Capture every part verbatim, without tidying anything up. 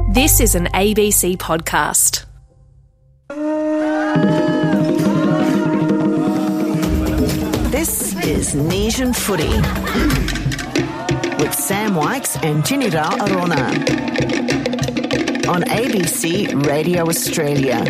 This is an A B C podcast. This is Nation Footy with Sam Wykes and Tinira Arona on A B C Radio Australia.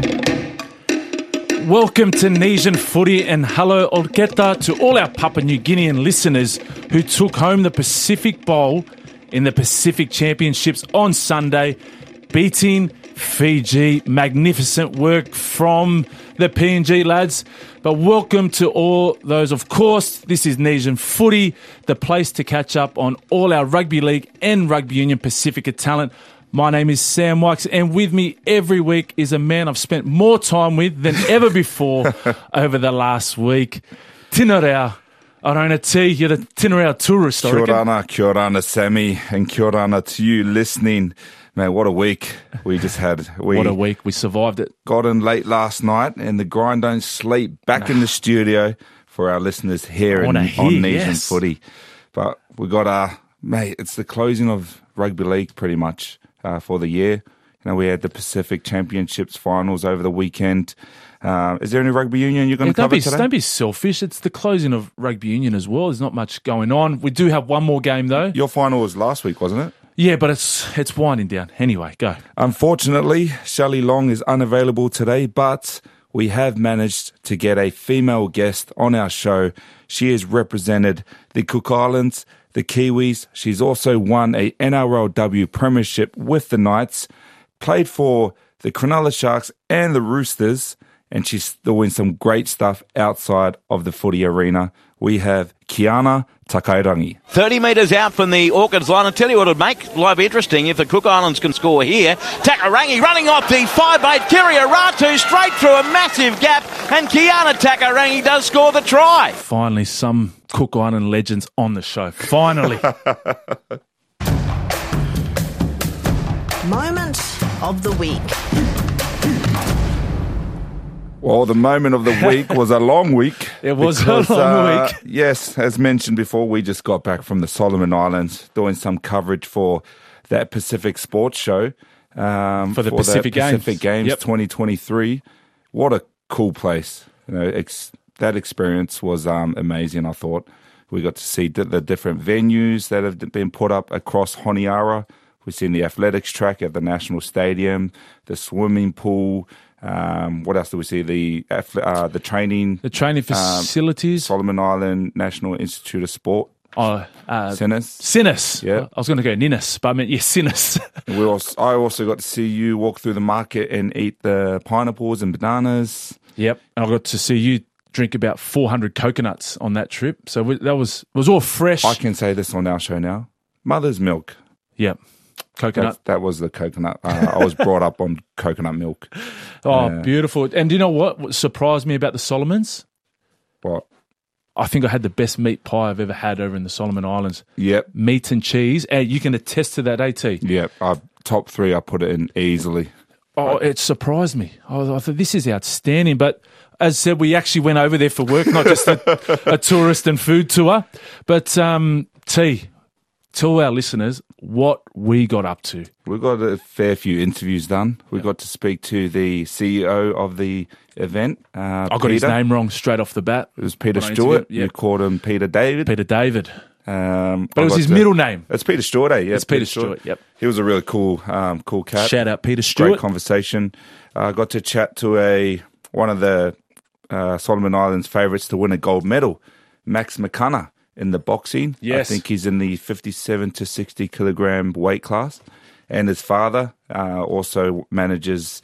Welcome to Nation Footy and hello Olketa to all our Papua New Guinean listeners who took home the Pacific Bowl in the Pacific Championships on Sunday, beating Fiji. Magnificent work from the P N G lads. But welcome to all those. Of course, this is Nation Footy, the place to catch up on all our rugby league and rugby union Pacifica talent. My name is Sam Wykes, and with me every week is a man I've spent more time with than ever before over the last week. Tinarau Arona T, you're the Tinarau tourist, I reckon. Kia ora, kia ora, Sammy, and kia ora to you listening. Man, what a week we just had. We What a week. We survived it. got in late last night, and the grind don't sleep. Back in the studio for our listeners here in, hear, on Nation yes. Footy. But we got, uh, mate, it's the closing of rugby league pretty much uh, for the year. You know, we had the Pacific Championships finals over the weekend. Uh, is there any rugby union you're going Yeah, to cover don't be, today? Don't be selfish. It's the closing of rugby union as well. There's not much going on. We do have one more game, though. Your final was last week, wasn't it? Yeah, but it's it's winding down. Anyway, go. Unfortunately, Shelley Long is unavailable today, but we have managed to get a female guest on our show. She has represented the Cook Islands, the Kiwis. She's also won a N R L W premiership with the Knights, played for the Cronulla Sharks and the Roosters, and she's doing some great stuff outside of the footy arena. We have Kiana Takairangi. thirty metres out from the Orchids line. I'll tell you what would make life interesting if the Cook Islands can score here. Takairangi running off the five eight. Kiriaratu straight through a massive gap, and Kiana Takairangi does score the try. Finally, some Cook Island legends on the show. Finally. Moment of the week. Well, the moment of the week was a long week. It was because, a long uh, week. Yes, as mentioned before, we just got back from the Solomon Islands doing some coverage for that Pacific Sports Show. Um, For the Pacific Games. Pacific Games Yep. twenty twenty-three. What a cool place. You know, ex- that experience was um, amazing, I thought. We got to see di- the different venues that have been put up across Honiara. We've seen the athletics track at the National Stadium, the swimming pool. Um, what else do we see? The uh, the training, The training facilities. Solomon Island National Institute of Sport, oh, uh, Sinners. Sinners. Yeah. I was going to go Ninnis, but I meant, yes, Sinners. We also, I also got to see you walk through the market and eat the pineapples and bananas. Yep. And I got to see you drink about four hundred coconuts on that trip. So we, that was was all fresh. I can say this on our show now. Mother's milk. Yep. Coconut. That, that was the coconut. Uh, I was brought up on coconut milk. Oh, Yeah. beautiful. And do you know what, what surprised me about the Solomons? What? I think I had the best meat pie I've ever had over in the Solomon Islands. Yep. Meat and cheese. And you can attest to that, AT. Yep. I, top three, I put it in easily. Oh, it surprised me. I, was, I thought, this is outstanding. But as I said, we actually went over there for work, not just a, a tourist and food tour. But, um, T, tell our listeners what we got up to. We got a fair few interviews done. We got to speak to the C E O of the event. Uh, I got his name wrong straight off the bat. It was Peter When I Stewart. interviewed- yep. You called him Peter David. Peter David. Um, But I it was got his to- middle name. It's Peter Stewart, eh? Yeah, It's Peter Stewart, yep. He was a really cool, um, cool cat. Shout out Peter Great Stewart. conversation. I uh, got to chat to a one of the uh, Solomon Islands favourites to win a gold medal, Max McCunna, in the boxing. Yes. I think he's in the fifty-seven to sixty kilogram weight class. And his father uh, also manages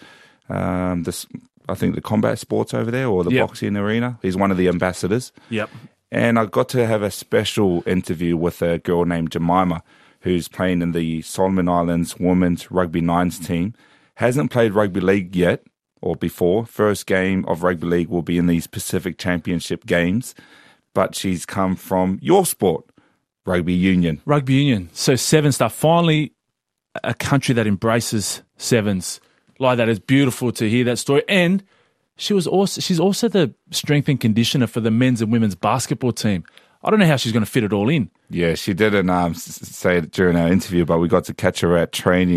um, this, I think, the combat sports over there or the Yep. boxing arena. He's one of the ambassadors. Yep. And I got to have a special interview with a girl named Jemima, who's playing in the Solomon Islands Women's Rugby Nines team. Hasn't played rugby league yet or before. First game of rugby league will be in these Pacific Championship games. But she's come from your sport, rugby union. Rugby union. So seven stuff. Finally, a country that embraces sevens like that. It's beautiful to hear that story. And she was also she's also the strength and conditioner for the men's and women's basketball team. I don't know how she's going to fit it all in. Yeah, she didn't um, s- say it during our interview, but we got to catch her at training.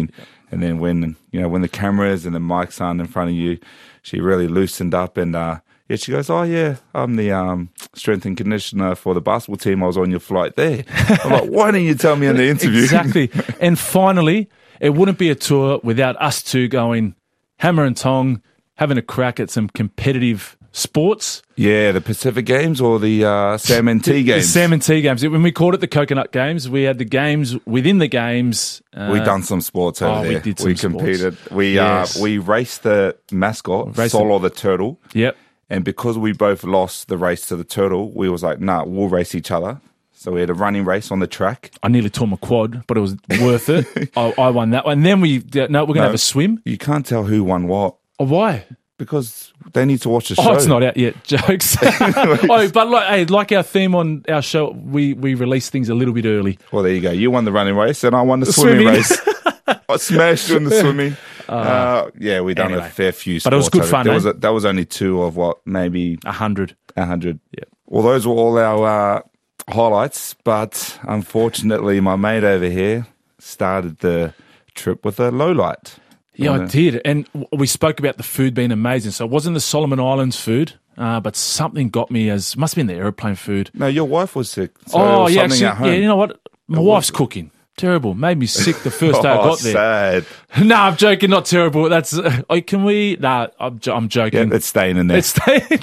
And then when, you know, when the cameras and the mics aren't in front of you, she really loosened up and, uh, yeah, she goes, oh, yeah, I'm the um, strength and conditioner for the basketball team. I was on your flight there. I'm like, why didn't you tell me in the interview? Exactly. And finally, it wouldn't be a tour without us two going hammer and tong, having a crack at some competitive sports. Yeah, the Pacific Games or the uh, Salmon Tea Games? The Salmon Tea Games. When we called it the Coconut Games, we had the games within the games. Uh, we done some sports over oh, there. We did some We sports. competed. We, Yes. uh, we raced the mascot, Raced Solo the turtle. Yep. And because we both lost the race to the turtle, we was like, nah, we'll race each other. So we had a running race on the track. I nearly tore my quad, but it was worth it. I, I won that one. And then we, no, we're going to No. have a swim. You can't tell who won what Oh, why? because they need to watch the show. Oh, it's not out yet. Jokes. oh, but like, hey, like our theme on our show, we, we release things a little bit early. Well, there you go. You won the running race and I won the swimming, Swimming. race. I smashed you in the swimming. Uh, yeah, we done anyway. a fair few sports. But it was good over- fun, There eh? was a, that was only two of what, maybe A hundred. a hundred. Yeah. Well, those were all our uh, highlights, but unfortunately, my mate over here started the trip with a low light. Yeah, I Yeah. did. And w- we spoke about the food being amazing. So it wasn't the Solomon Islands food, uh, but something got me as, must have been the airplane food. No, your wife was sick. So oh, it was yeah, something actually, at home. yeah, you know what? My wife's cooking. Terrible. Made me sick the first day I Oh, got there. sad. No, I'm joking. Not terrible. That's, uh, oh, can we? Nah, I'm, jo- I'm Yeah, joking. it's staying in there. It's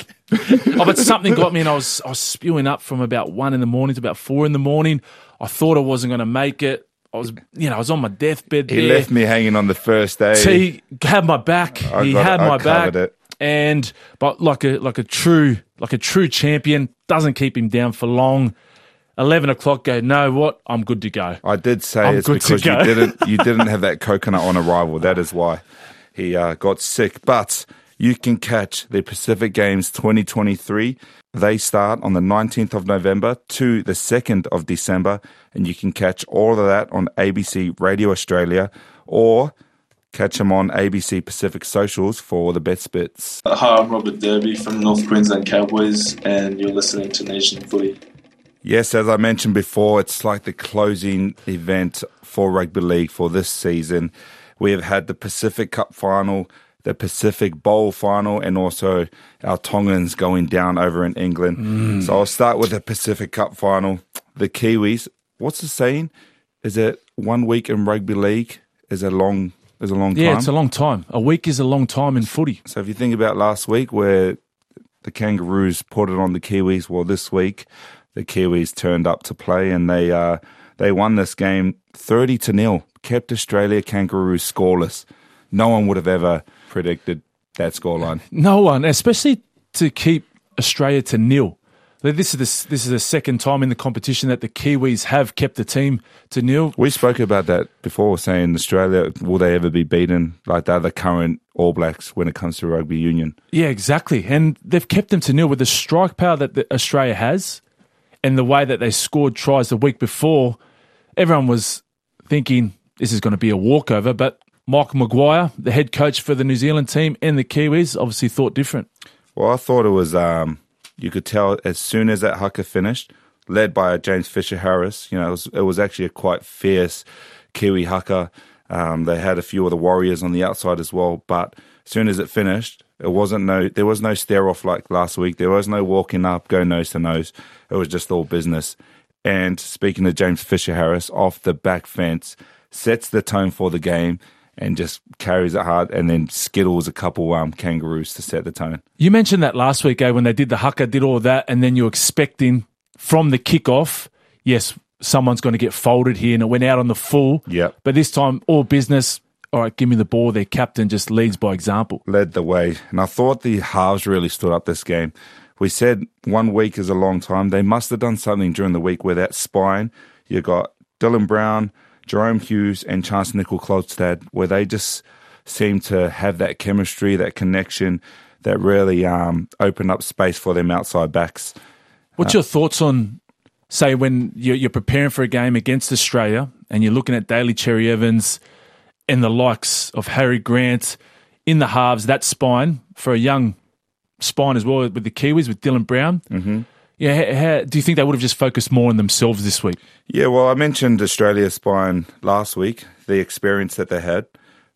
oh, but something got me, and I was I was spewing up from about one in the morning to about four in the morning. I thought I wasn't going to make it. I was, you know, I was on my deathbed. he there. left me hanging on the first day. He had my back. I he got had it. I my back. covered it. And but like a like a true like a true champion, doesn't keep him down for long. Eleven o'clock, go. No, what? I'm good to go. I did say I'm it's good to because you go. didn't you didn't have that coconut on arrival. That is why he uh, got sick. But you can catch the Pacific Games twenty twenty-three. They start on the nineteenth of November to the second of December, and you can catch all of that on A B C Radio Australia or catch them on A B C Pacific Socials for the best bits. Hi, I'm Robert Derby from North Queensland Cowboys, and you're listening to Nation Footy. Yes, as I mentioned before, it's like the closing event for rugby league for this season. We have had the Pacific Cup final, the Pacific Bowl final, and also our Tongans going down over in England. Mm. So I'll start with the Pacific Cup final. The Kiwis, what's the saying? Is it one week in rugby league is a long is a long Yeah, time? it's a long time. A week is a long time in footy. So if you think about last week where the Kangaroos put it on the Kiwis, well, this week the Kiwis turned up to play and they uh, they won this game thirty to nil, kept Australia Kangaroos scoreless. No one would have ever predicted that scoreline. No one, especially to keep Australia to nil. This is the, this is the second time in the competition that the Kiwis have kept the team to nil. We spoke about that before, saying Australia, will they ever be beaten like they're the current All Blacks when it comes to rugby union? Yeah, exactly. And they've kept them to nil with the strike power that the Australia has and the way that they scored tries the week before. Everyone was thinking this is going to be a walkover, but Michael Maguire, the head coach for the New Zealand team and the Kiwis, obviously thought different. Well, I thought it was, um, you could tell as soon as that haka finished, led by James Fisher-Harris, you know, it was, it was actually a quite fierce Kiwi haka. Um, they had a few of the Warriors on the outside as well, but as soon as it finished, it wasn't no, there was no stare off like last week. There was no walking up, go nose to nose. It was just all business. And speaking of James Fisher-Harris, off the back fence, sets the tone for the game and just carries it hard and then skittles a couple um, Kangaroos to set the tone. You mentioned that last week, eh, when they did the haka, did all that, and then you're expecting from the kickoff, yes, someone's going to get folded here, and it went out on the full. Yep. But this time, all business, all right, give me the ball. Their captain just leads by example. Led the way. And I thought the halves really stood up this game. We said one week is a long time. They must have done something during the week where that spine, you got Dylan Brown, Jerome Hughes and Chance Nickel-Klogstad, where they just seem to have that chemistry, that connection that really um, opened up space for them outside backs. What's your thoughts on, say, when you're, you're preparing for a game against Australia and you're looking at Daly Cherry Evans and the likes of Harry Grant in the halves, that spine for a young spine as well with the Kiwis, with Dylan Brown? Mm-hmm. Yeah, how, how, do you think they would have just focused more on themselves this week? Yeah, well, I mentioned Australia's spine last week, the experience that they had.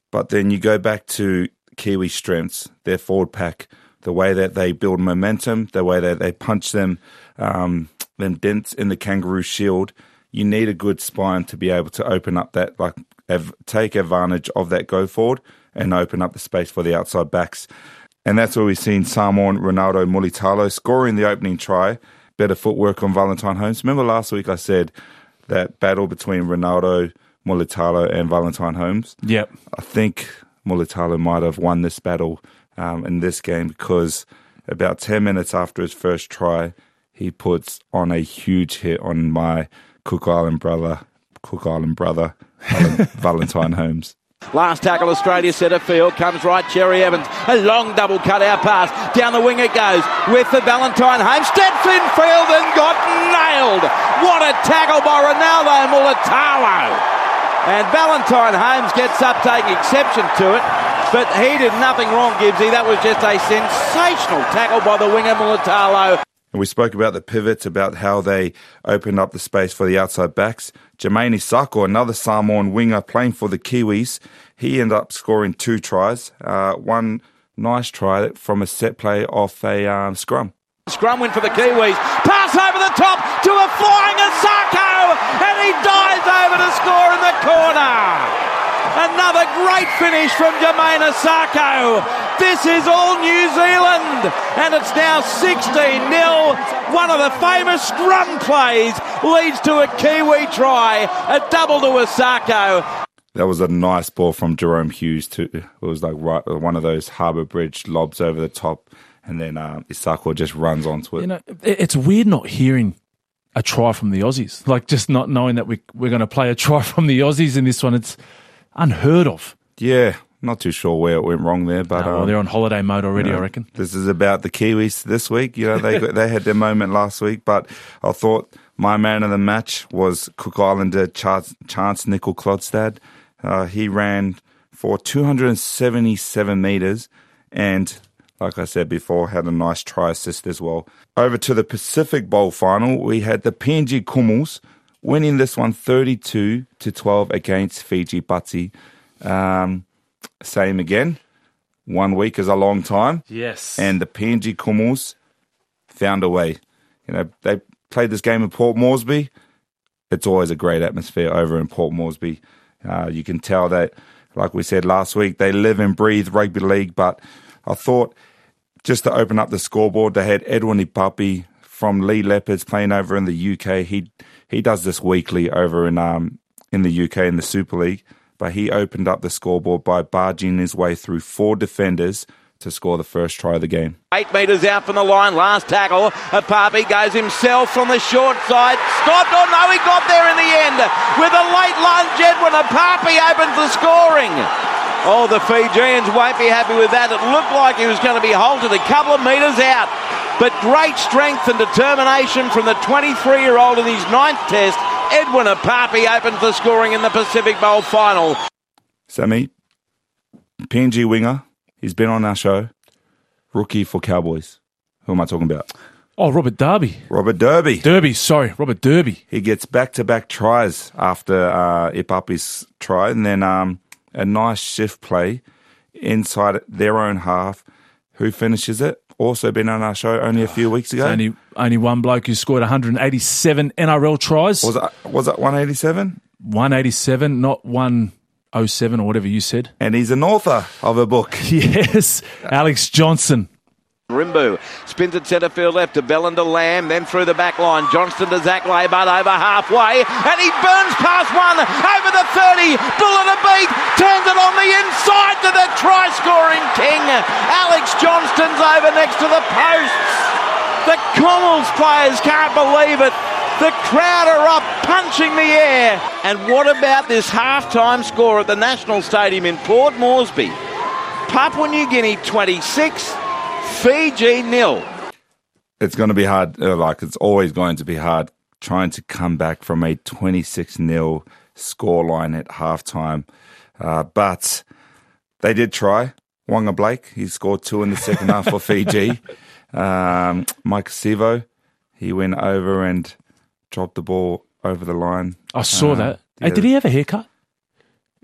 But then you go back to Kiwi strengths, their forward pack, the way that they build momentum, the way that they punch them, um, them dents in the Kangaroo Shield. You need a good spine to be able to open up that, like, av- take advantage of that go forward and open up the space for the outside backs. And that's where we've seen Samoan Ronaldo Mulitalo scoring the opening try. Better footwork on Valentine Holmes. Remember last week I said that battle between Ronaldo Mulitalo and Valentine Holmes? Yep. I think Mulitalo might have won this battle um, in this game because about ten minutes after his first try, he puts on a huge hit on my Cook Island brother, Cook Island brother, Valentine Holmes. Last tackle, Australia centre field, comes right, Cherry Evans, a long double cut-out pass, down the wing it goes, with the Valentine Holmes, steps in field and got nailed. What a tackle by Ronaldo Mulitalo. And Valentine Holmes gets up, taking exception to it, but he did nothing wrong, Gibbsy. That was just a sensational tackle by the winger Mulitalo. And we spoke about the pivots, about how they opened up the space for the outside backs. Jermaine Isako, another Samoan winger playing for the Kiwis, he ended up scoring two tries. Uh, one nice try from a set play off a um, scrum. Scrum win for the Kiwis. Pass over the top to a flying Isako, and he dives over to score in the corner. Another great finish from Jermaine Isako. This is all New Zealand, and it's now sixteen nil. One of the famous scrum plays leads to a Kiwi try, a double to Isako. That was a nice ball from Jerome Hughes too. It was like right, one of those Harbour Bridge lobs over the top, and then uh, Isako just runs onto it. You know, it's weird not hearing a try from the Aussies, like just not knowing that we, we're going to play a try from the Aussies in this one. It's unheard of. Yeah, not too sure where it went wrong there, but no, well, um, they're on holiday mode already, you know, I reckon. This is about the Kiwis this week. You know, they got, they had their moment last week, but I thought my man of the match was Cook Islander Chance, Chance Nickel-Klodstad. Uh, he ran for two hundred seventy-seven metres and, like I said before, had a nice try assist as well. Over to the Pacific Bowl final, we had the P N G Kumals winning this one thirty-two to twelve against Fiji Batsy. Um, same again. One week is a long time. Yes. And the P N G Kumals found a way. You know, they played this game in Port Moresby. It's always a great atmosphere over in Port Moresby. Uh, you can tell that, like we said last week, they live and breathe rugby league. But I thought, just to open up the scoreboard, they had Edwin Ipapi from Lee Leopards playing over in the U K. He he does this weekly over in um in the U K in the Super League. But he opened up the scoreboard by barging his way through four defenders to score the first try of the game. Eight metres out from the line, last tackle. Apapi goes himself from the short side. Stopped, oh no, he got there in the end. With a late lunge, Edwin Apapi opens the scoring. Oh, the Fijians won't be happy with that. It looked like he was going to be halted a couple of metres out. But great strength and determination from the twenty-three-year-old in his ninth test. Edwin Apapi opens the scoring in the Pacific Bowl final. Sammy, P N G winger, he's been on our show. Rookie for Cowboys. Who am I talking about? Oh, Robert Derby. Robert Derby. Derby, sorry, Robert Derby. He gets back-to-back tries after uh, Ipapi's try, and then um, a nice shift play inside their own half. Who finishes it? Also been on our show only a few weeks ago. It's only only one bloke who scored one hundred eighty-seven N R L tries. Was it was it one eighty-seven? one eighty-seven, not one oh seven or whatever you said. And he's an author of a book. Yes, Alex Johnson. Rimbu spins at centre field left to Belinda Lamb, then through the back line. Johnston to Zach Laybut over halfway, and he burns past one over the thirty. Bullet a beat, turns it on the inside to the try-scoring king. Alex Johnston's over next to the posts. The Commonwealth players can't believe it. The crowd are up, punching the air. And what about this halftime score at the National Stadium in Port Moresby? Papua New Guinea twenty-six. Fiji nil. It's going to be hard, like it's always going to be hard, trying to come back from a twenty-six nil scoreline at halftime. Uh, but they did try. Wonga Blake, he scored two in the second half for Fiji. Um, Mike Sivo, he went over and dropped the ball over the line. I saw uh, that. Yeah. Hey, did he have a haircut?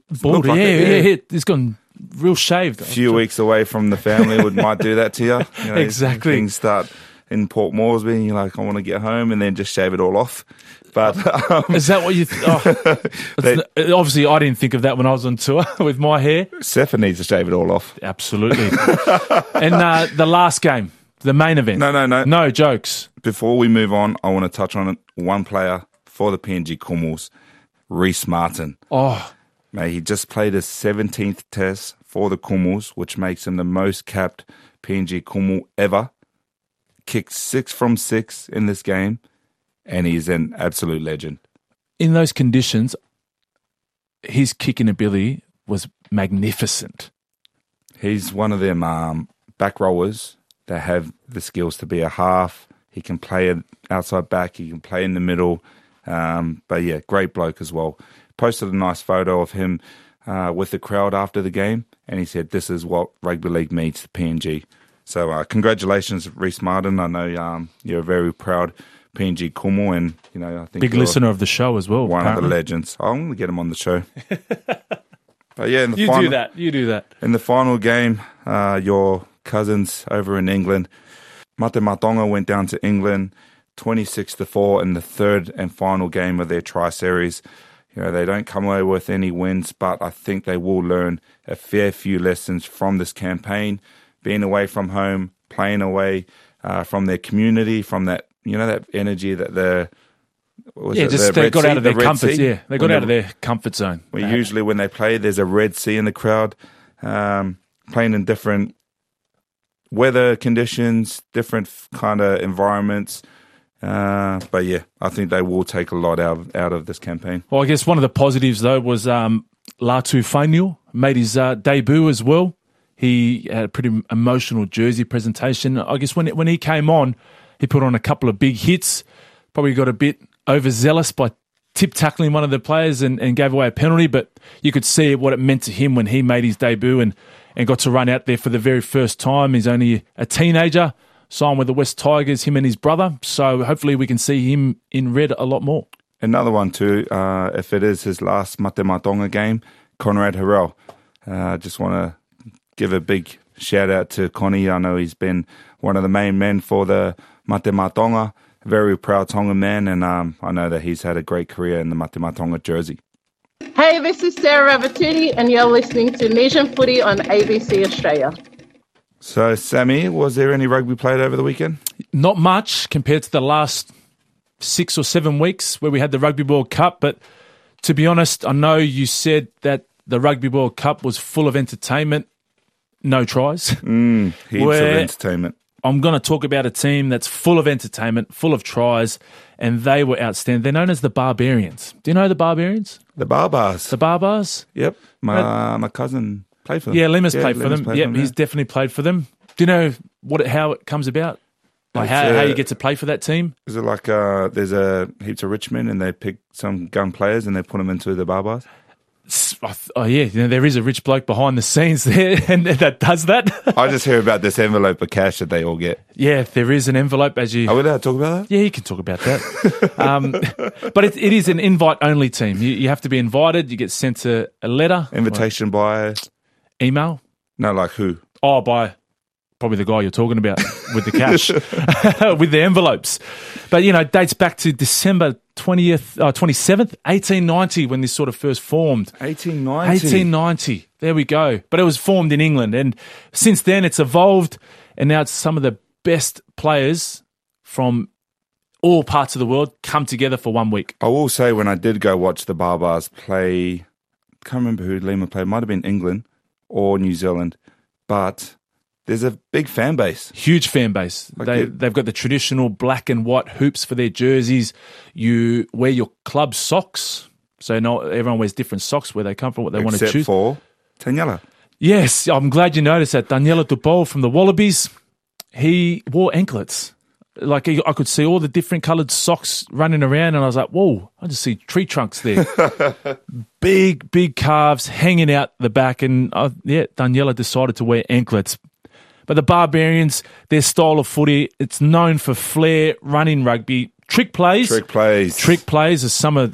Bald, like yeah, it, yeah, yeah. yeah. He's gone real shaved. A few weeks away from the family would might do that to you. you know, Exactly. Things start in Port Moresby and you're like, I want to get home, and then just shave it all off. But um, Is that what you? Th- oh, They- It's- obviously, I didn't think of that when I was on tour with my hair. Sefa needs to shave it all off. Absolutely. And uh, the last game, the main event. No, no, no. No jokes. Before we move on, I want to touch on one player for the P N G Kumuls, Reece Martin. Oh, Mate, he just played his seventeenth test for the Kumuls, which makes him the most capped P N G Kumul ever. Kicked six from six in this game, and he's an absolute legend. in those conditions, his kicking ability was magnificent. He's one of them um, back rowers that have the skills to be a half. He can play an outside back. He can play in the middle. Um, but yeah, great bloke as well. Posted a nice photo of him uh, with the crowd after the game, and he said, "This is what rugby league means to P N G." So uh, congratulations, Reece Martin. I know um, you're a very proud P N G Kumu, and you know I think Big you're listener of the show as well. one apparently. of the legends. I'm going to get him on the show. But yeah, in the You final, do that. You do that. in the final game, uh, your cousins over in England, Mate Matonga went down to England twenty-six to four in the third and final game of their tri-series. You know, they don't come away with any wins, but I think they will learn a fair few lessons from this campaign, being away from home, playing away uh, from their community, from that, you know, that energy that they're, what was Yeah, it, just the they Red got Sea? out of The their Red comfort. Sea? Yeah, they got When out of their comfort zone. Well, They had- usually when they play, there's a Red Sea in the crowd, um, playing in different weather conditions, different kind of environments. Uh, but yeah, I think they will take a lot out of, out of this campaign. Well, I guess one of the positives, though, was um, Latu Fainul made his uh, debut as well. He had a pretty emotional jersey presentation. I guess when when he came on, he put on a couple of big hits. Probably got a bit overzealous by tip tackling one of the players and, and gave away a penalty, but you could see what it meant to him when he made his debut and, and got to run out there for the very first time. He's only a teenager, signed with the West Tigers, him and his brother. So hopefully we can see him in red a lot more. Another one too, uh, if it is his last Mate Matonga game, Conrad Harrell. I uh, just want to give a big shout out to Connie. I know he's been one of the main men for the Mate Matonga. Very proud Tongan man, and um, I know that he's had a great career in the Mate Matonga jersey. Hey, this is Sarah Ravatuni, and you're listening to Nation Footy on A B C Australia. So, Sammy, was there any rugby played over the weekend? Not much compared to the last six or seven weeks where we had the Rugby World Cup. But to be honest, I know you said that the Rugby World Cup was full of entertainment, no tries. Mm, heaps Where- of entertainment. I'm going to talk about a team that's full of entertainment, full of tries, and they were outstanding. They're known as the Barbarians. Do you know the Barbarians? The Barbars. The Barbars? Yep. My my cousin played for them. Yeah, Lemus played for Lemus them. played Yep, he's yeah. definitely played for them. Do you know what it, how it comes about? Like It's, how, uh, how you get to play for that team? Is it like uh, there's a heaps of rich men and they pick some gun players and they put them into the Barbars? Oh yeah, you know, there is a rich bloke behind the scenes there, and that does that. I just hear about this envelope of cash that they all get. Yeah, there is an envelope as you. Are we allowed to talk about that? Yeah, you can talk about that. um, but it, it is an invite-only team. You, you have to be invited. You get sent a, a letter, Invitation by, or email. no, like who? Oh, by probably the guy you're talking about with the cash, with the envelopes. But, you know, it dates back to December twentieth, uh, twenty-seventh, eighteen ninety, when this sort of first formed. eighteen ninety. eighteen ninety. There we go. But it was formed in England. And since then, it's evolved. And now it's some of the best players from all parts of the world come together for one week. I will say when I did go watch the Barbars play, can't remember who Lima played, might have been England or New Zealand, but there's a big fan base. Huge fan base. Like they, it- they've got the traditional black and white hoops for their jerseys. You wear your club socks. So no, everyone wears different socks where they come from, what they want to Except choose. for Taniela. Yes, I'm glad you noticed that. Daniela Tupou from the Wallabies, he wore anklets. Like I could see all the different coloured socks running around, and I was like, whoa, I just see tree trunks there. big, big calves hanging out the back, and uh, yeah, Daniela decided to wear anklets. But the Barbarians, their style of footy, it's known for flair, running rugby, trick plays. Trick plays. Trick plays are some of, oh,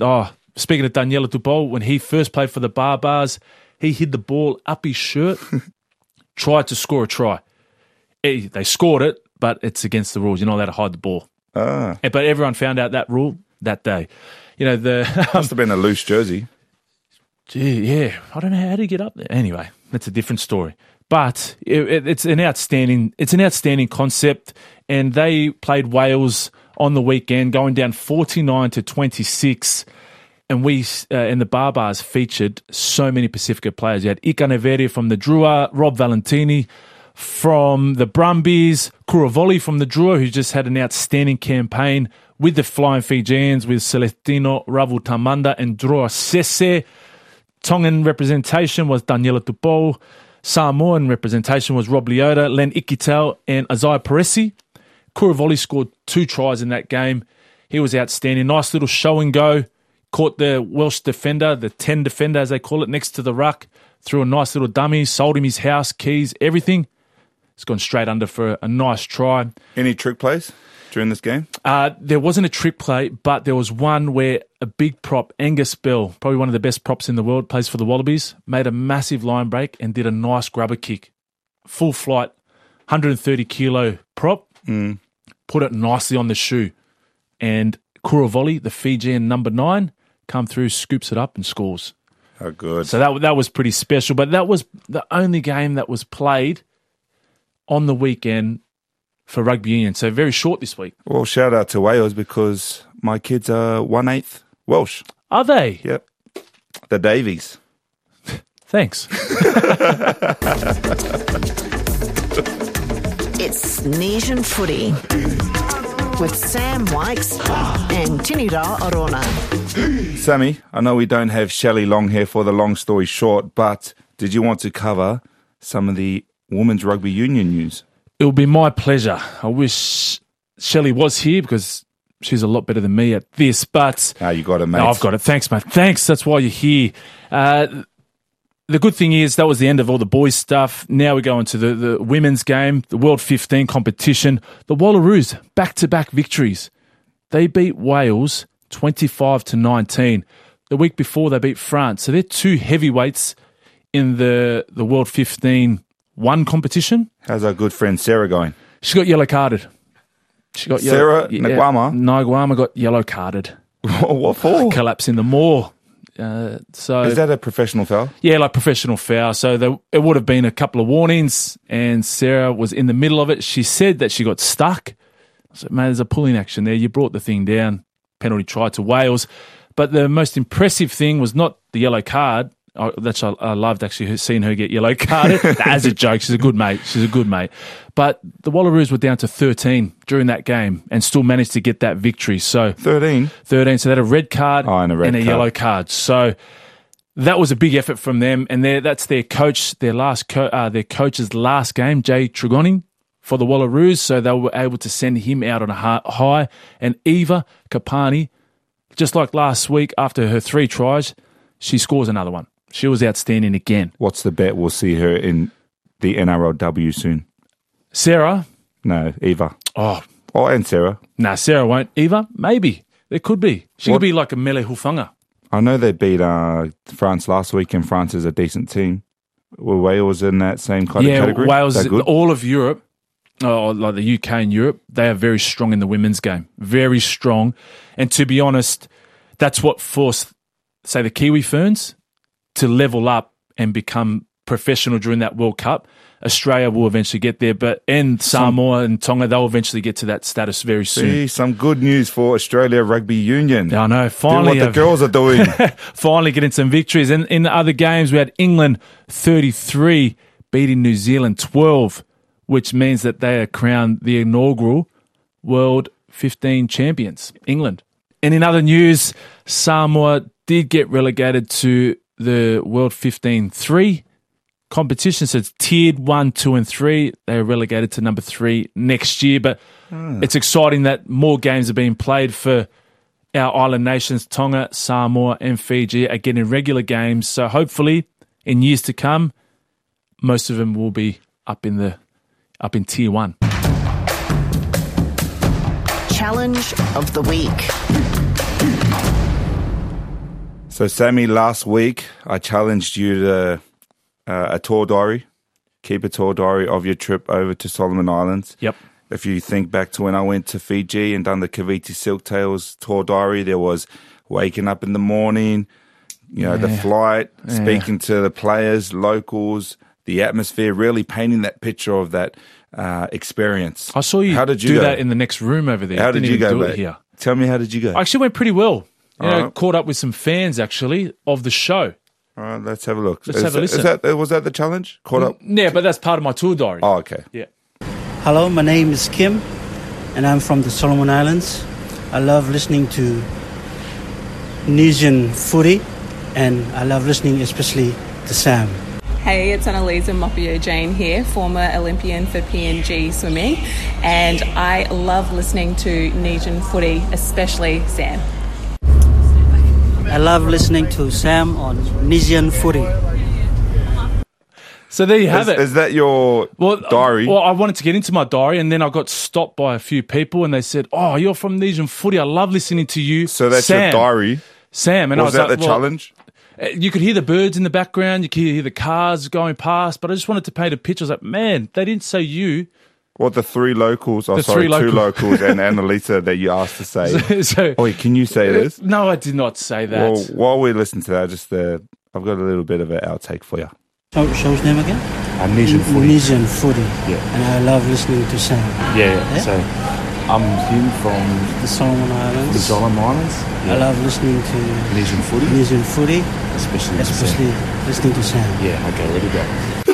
speaking of Daniela Tupou, when he first played for the Barbars, he hid the ball up his shirt, tried to score a try. He, they scored it, but it's against the rules. You're not allowed to hide the ball. Ah. But everyone found out that rule that day. You know, the Must have been a loose jersey. Gee, yeah, I don't know how to get up there. Anyway, that's a different story. But it, it, it's an outstanding, it's an outstanding concept, and they played Wales on the weekend, going down forty-nine to twenty-six, and we uh, and the Barbars featured so many Pacifica players. You had Ika Neveri from the Drua, Rob Valentini from the Brumbies, Kuravoli from the Drua, who just had an outstanding campaign with the Flying Fijians, with Celestino Ravutamanda and Drua Sese. Tongan representation was Daniela Tupou. Samoan representation was Rob Leota, Len Ikitel, and Isaiah Paresi. Kuravoli scored two tries in that game. He was outstanding. Nice little show and go. Caught the Welsh defender, the ten defender as they call it, next to the ruck. Threw a nice little dummy, sold him his house, keys, everything. It's gone straight under for a, a nice try. Any trick plays during this game? Uh, there wasn't a trick play, but there was one where a big prop, Angus Bell, probably one of the best props in the world, plays for the Wallabies, made a massive line break and did a nice grubber kick. Full flight, one hundred thirty kilo prop, mm. put it nicely on the shoe. And Kuravoli, the Fijian number nine, come through, scoops it up and scores. Oh, good. So that that was pretty special. But that was the only game that was played on the weekend for rugby union. So very short this week. Well, shout out to Wales because my kids are one-eighth Welsh. Are they? Yep. The Davies. Thanks. It's Nation Footy with Sam Wykes and Tinira Arona. Sammy, I know we don't have Shelley Long here for the long story short, but did you want to cover some of the women's rugby union news? It will be my pleasure. I wish Shelley was here because she's a lot better than me at this, but... Ah, you got it, mate. No, I've got it. Thanks, mate. Thanks. That's why you're here. Uh, the good thing is that was the end of all the boys' stuff. Now we go into the, the women's game, the World fifteen competition. The Wallaroos, back-to-back victories. They beat Wales twenty-five to nineteen. The week before, they beat France. So they're two heavyweights in the, the World fifteen one competition. How's our good friend Sarah going? She got yellow carded. She got Sarah yellow, Nagwama? Nagwama got yellow carded. What for? Collapse in the maw. Uh, so Is that a professional foul? Yeah, like professional foul. So there, it would have been a couple of warnings, and Sarah was in the middle of it. She said that she got stuck. I said, man, there's a pulling action there. You brought the thing down. Penalty try to Wales. But the most impressive thing was not the yellow card. I, that's I, I loved actually seeing her get yellow carded. As a joke, she's a good mate. She's a good mate. But the Wallaroos were down to thirteen during that game and still managed to get that victory. So thirteen? thirteen. So they had a red card oh, and a, red and a card. yellow card. So that was a big effort from them. And that's their coach, their last co- uh, their coach's last game, Jay Trigoni, for the Wallaroos. So they were able to send him out on a high. And Eva Kapani, just like last week after her three tries, she scores another one. She was outstanding again. What's the bet we'll see her in the N R L W soon? Sarah? No, Eva. Oh. Oh, and Sarah. Nah, Sarah won't. Eva? Maybe. There could be. She what? could be like a Mele Hufanga. I know they beat uh, France last week, and France is a decent team. Were Wales in that same kind yeah, of category? Yeah, Wales, good? all of Europe, oh, like the U K and Europe, they are very strong in the women's game. Very strong. And to be honest, that's what forced, say, the Kiwi Ferns to level up and become professional during that World Cup. Australia will eventually get there, but and Samoa and Tonga, they'll eventually get to that status very soon. See, some good news for Australia Rugby Union. I know, finally. Do what the girls are doing. Finally getting some victories. And in the other games, we had England thirty-three beating New Zealand twelve, which means that they are crowned the inaugural World fifteen champions, England. And in other news, Samoa did get relegated to the World fifteen three competition. So it's tiered one, two, and three. They are relegated to number three next year. But hmm. it's exciting that more games are being played for our island nations. Tonga, Samoa, and Fiji are getting regular games. So hopefully, in years to come, most of them will be up in the up in tier one. Challenge of the week. So, Sammy, last week I challenged you to uh, a tour diary. Keep a tour diary of your trip over to Solomon Islands. Yep. If you think back to when I went to Fiji and done the Cavite Silktails tour diary, there was waking up in the morning, you know, Yeah. the flight, Yeah. speaking to the players, locals, the atmosphere, really painting that picture of that uh, experience. I saw you, How did you do go? that in the next room over there. How did Didn't you even go, do mate? it here. Tell me, how did you go? I actually went pretty well. You know, Alright. caught up with some fans, actually, of the show. All right, let's have a look. Let's is have a that- listen. Is that, was that the challenge? Caught up? Yeah, but that's part of my tour diary. Oh, okay. Yeah. Hello, my name is Kim, and I'm from the Solomon Islands. I love listening to Nesian footy, and I love listening especially to Sam. Hey, it's Annalisa Mopio-Jane here, former Olympian for P N G Swimming, and I love listening to Nesian footy, especially Sam. I love listening to Sam on Nesian footy. So there you have Is, it. is that your Well, diary? Well, I wanted to get into my diary, and then I got stopped by a few people, and they said, "Oh, you're from Nesian footy. I love listening to you." so that's Sam. your diary? Sam. And Was, I was that like, the well, challenge? uh, You could hear the birds in the background. You could hear the cars going past, but I just wanted to paint a picture. I was like, man, they didn't say you. What, the three locals? Oh, The sorry, three two local- locals and Annalisa that you asked to say. so, Oh, can you say this? no, I did not say that. Well, while we listen to that, just uh, I've got a little bit of an outtake for you. Show, show his name again? Nesian footy. Nesian footy. Yeah. And I love listening to Sam. Yeah, Yeah? so I'm him from The Solomon Islands. the Solomon Islands. I love listening to Nesian footy, Nesian footy, especially the especially Sam. listening to Sam. Yeah, okay, ready to go.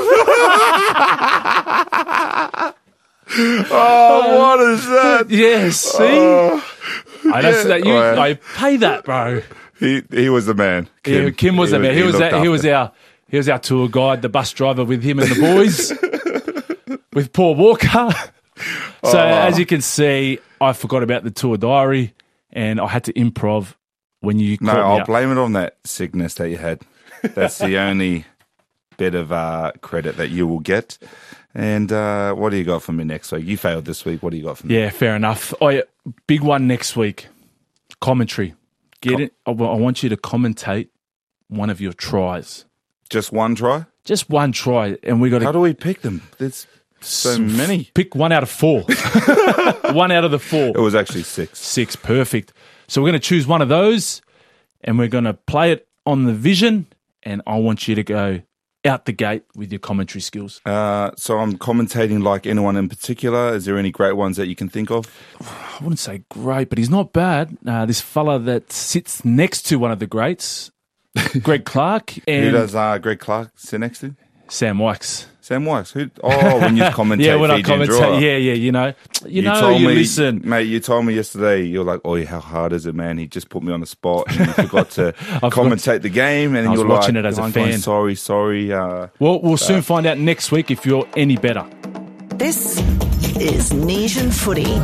Oh, what is that? Yes, see? Oh, I don't see that. You, Alright. I pay that, bro. he he was the man. Kim, yeah, Kim was the man. He was looked our, he was after. our he was our tour guide, the bus driver with him and the boys, with Paul Walker. So as you can see, I forgot about the tour diary, and I had to improv when you No, called me I'll up. blame it on that sickness that you had. That's the only bit of uh, credit that you will get. And uh, what do you got for me next week? You failed this week. What do you got for me? Yeah, fair enough. Oh, yeah, big one next week. Commentary. Get Com- it. I, wa- I want you to commentate one of your tries. Just one try? Just one try, and we got How to do we pick them? There's so many. pick one out of four. One out of the four. It was actually six. Six, perfect. So we're going to choose one of those, and we're going to play it on the Vision, and I want you to go out the gate with your commentary skills. Uh, so I'm commentating like anyone in particular. Is there any great ones that you can think of? I wouldn't say great, but he's not bad. Uh, this fella that sits next to one of the greats, Greg Clark, Who and does uh, Greg Clark sit next to? Sam Wykes. Sam Wykes. Who? Oh, when you commentate Yeah, when I Fiji and commentate, Drua. yeah, yeah, you know, you, know, told you me, listen. mate. You told me yesterday. You're like, "Oh, how hard is it, man?" He just put me on the spot, and you forgot to forgot commentate the game. And I was you're watching like, it as a I'm going, fan. sorry, sorry. Uh, Well, we'll soon find out next week if you're any better. This is Nesian Footy.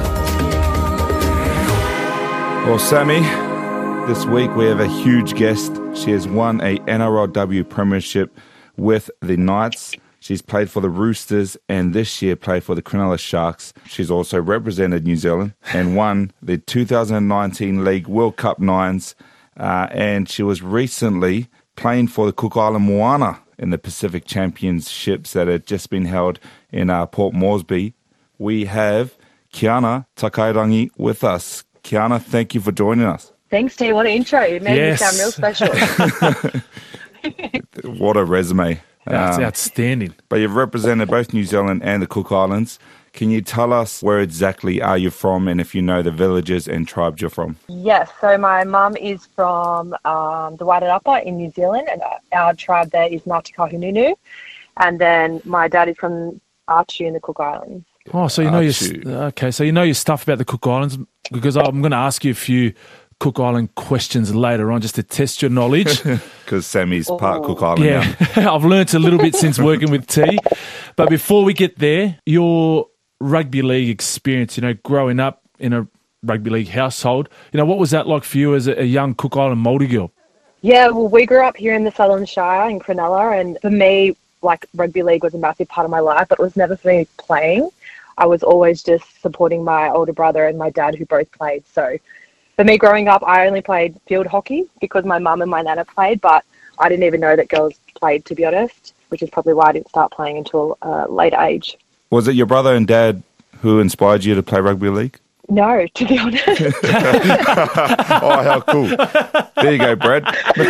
well, Sammy, this week we have a huge guest. She has won a N R L W premiership with the Knights. She's played for the Roosters and this year played for the Cronulla Sharks. She's also represented New Zealand and won the two thousand nineteen League World Cup Nines. Uh, and she was recently playing for the Cook Island Moana in the Pacific Championships that had just been held in uh, Port Moresby. We have Kiana Takairangi with us. Kiana, thank you for joining us. Thanks, T. What an intro. You made Yes. me sound real special. What a resume. That's Um, outstanding. But you've represented both New Zealand and the Cook Islands. Can you tell us where exactly are you from and if you know the villages and tribes you're from? Yes, so my mum is from um, the Wairarapa in New Zealand, and our tribe there is Ngāti Kahungunu. And then my dad is from Archu in the Cook Islands. Oh, so you know your Archie. okay. So you know your stuff about the Cook Islands, because I'm going to ask you a few Cook Island questions later on just to test your knowledge. Because Sammy's part Oh. Cook Island Yeah, now. I've learnt a little bit since working with T. But before we get there, your rugby league experience, you know, growing up in a rugby league household, you know, what was that like for you as a, a young Cook Island Māori girl? Yeah, well, we grew up here in the Southern Shire in Cronulla, and for me, like, rugby league was a massive part of my life, but it was never for me playing. I was always just supporting my older brother and my dad, who both played. So for me growing up, I only played field hockey because my mum and my nana played, but I didn't even know that girls played, to be honest, which is probably why I didn't start playing until a late age. Was it your brother and dad who inspired you to play rugby league? No, to be honest. Oh, how cool. There you go, Brad.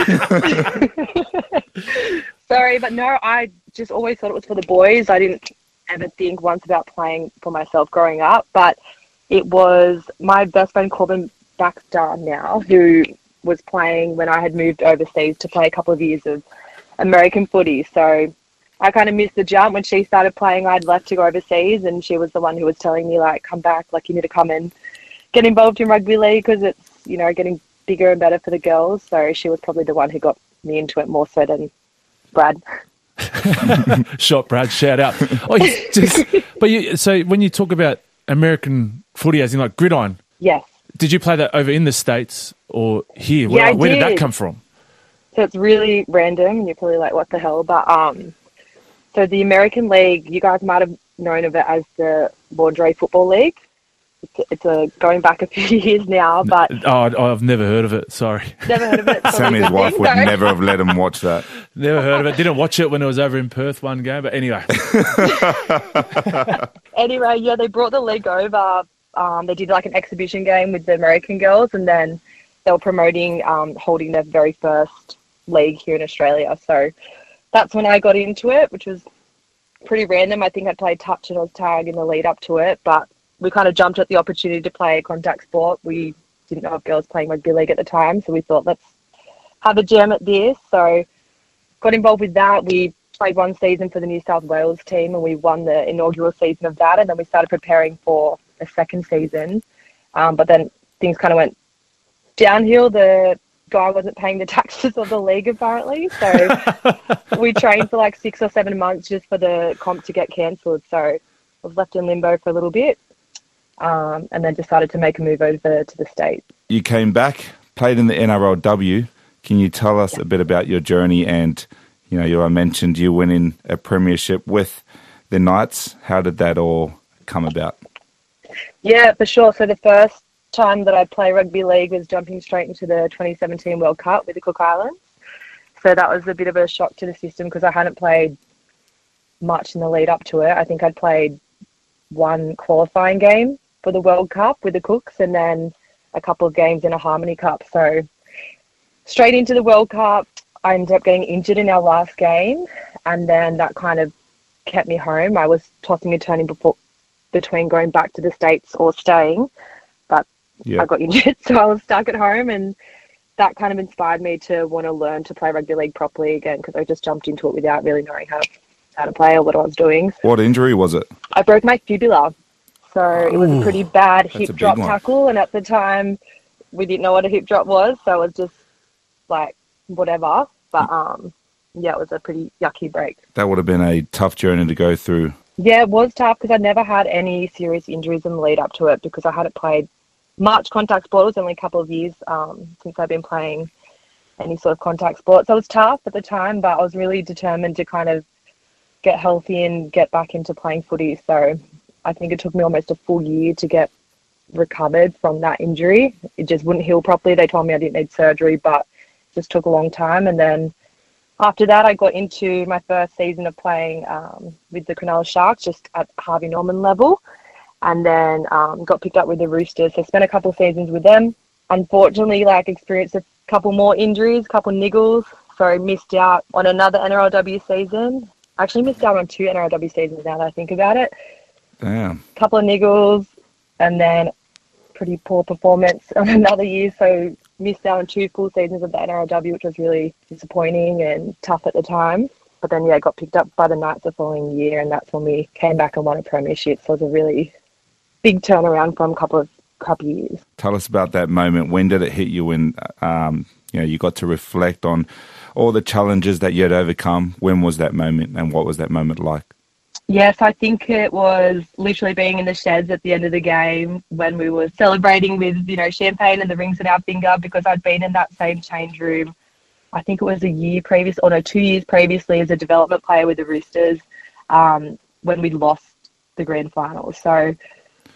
Sorry, but no, I just always thought it was for the boys. I didn't ever think once about playing for myself growing up, but it was my best friend Corbin Baxter now who was playing when I had moved overseas to play a couple of years of American footy. So I kind of missed the jump when she started playing. I'd left to go overseas, and she was the one who was telling me, like, come back, like, you need to come and get involved in rugby league because it's, you know, getting bigger and better for the girls. So she was probably the one who got me into it more so than Brad. Shot Brad, shout out. Oh, you just, but you, so when you talk about American footy, as in like gridiron, yes. Did you play that over in the States or here? Yeah, Where, I where did. did that come from? So it's really random, and you're probably like, what the hell? But um, so the American League, you guys might have known of it as the Laundry Football League. It's, it's a going back a few years now, but Oh, I've never heard of it. Sorry. never heard of it. It's probably Sammy's a good wife thing, would though. never have let him watch that. Never heard of it. Didn't watch it when it was over in Perth one game. But anyway. Anyway, yeah, they brought the league over. Um, they did like an exhibition game with the American girls, and then they were promoting um, holding their very first league here in Australia. So that's when I got into it, which was pretty random. I think I'd played touch and I was tag in the lead up to it, but we kind of jumped at the opportunity to play contact sport. We didn't know of girls playing rugby league at the time, so we thought, let's have a jam at this. So got involved with that. We played one season for the New South Wales team, and we won the inaugural season of that, and then we started preparing for a second season. Um, but then things kind of went downhill. The guy wasn't paying the taxes of the league, apparently. So we trained for like six or seven months just for the comp to get cancelled. So I was left in limbo for a little bit. Um, and then decided to make a move over to the States. You came back, played in the N R L W. Can you tell us a bit about your journey? And, you know, you I mentioned you winning a premiership with the Knights. How did that all come about? Yeah, for sure. So the first time that I played rugby league was jumping straight into the twenty seventeen World Cup with the Cook Islands. So that was a bit of a shock to the system because I hadn't played much in the lead up to it. I think I'd played one qualifying game for the World Cup with the Cooks, and then a couple of games in a Harmony Cup. So straight into the World Cup, I ended up getting injured in our last game, and then that kind of kept me home. I was tossing and turning before, between going back to the States or staying, but Yeah. I got injured, so I was stuck at home, and that kind of inspired me to want to learn to play rugby league properly again because I just jumped into it without really knowing how, how to play or what I was doing. What injury was it? I broke my fibula. So it was a pretty bad that's a hip big drop one. tackle, and at the time we didn't know what a hip drop was, so it was just like whatever. But um, yeah, it was a pretty yucky break. That would have been a tough journey to go through. Yeah, it was tough because I never had any serious injuries in the lead up to it because I hadn't played much contact sport. It was only a couple of years um, since I've been playing any sort of contact sport. So it was tough at the time, but I was really determined to kind of get healthy and get back into playing footy. So I think it took me almost a full year to get recovered from that injury. It just wouldn't heal properly. They told me I didn't need surgery, but it just took a long time. And then after that, I got into my first season of playing um, with the Cronulla Sharks, just at Harvey Norman level, and then um, got picked up with the Roosters. So spent a couple of seasons with them. Unfortunately, like experienced a couple more injuries, a couple niggles, so missed out on another N R L W season. Actually missed out on two N R L W seasons now that I think about it. Damn. Couple of niggles, and then pretty poor performance on another year. So missed out on two full seasons of the N R L W, which was really disappointing and tough at the time. But then, yeah, got picked up by the Knights the following year, and that's when we came back and won a premiership. So it was a really big turnaround from a couple of crappy years. Tell us about that moment. When did it hit you when um, you know, you got to reflect on all the challenges that you had overcome? When was that moment, and what was that moment like? Yes, I think it was literally being in the sheds at the end of the game when we were celebrating with, you know, champagne and the rings on our finger, because I'd been in that same change room. I think it was a year previous, or no, two years previously as a development player with the Roosters um, when we lost the grand final. So